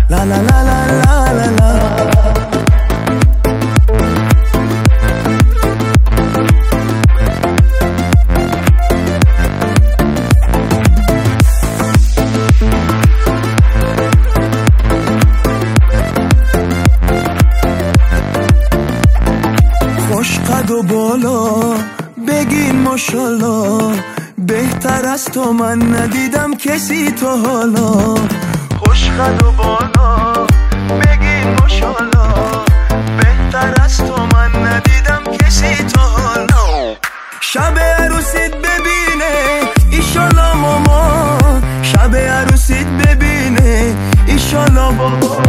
لا لا لا لا لا لا لا. خوش قد و بالا بگین ماشالله، بهتر از تو من ندیدم کسی تا حالا. خوش قد و بالا بگین ماشالله، بهتر از تو من ندیدم کسی تا حالا. شب عروسیت ببینه ایشالا مامان، شب عروسیت ببینه ایشالا بابا.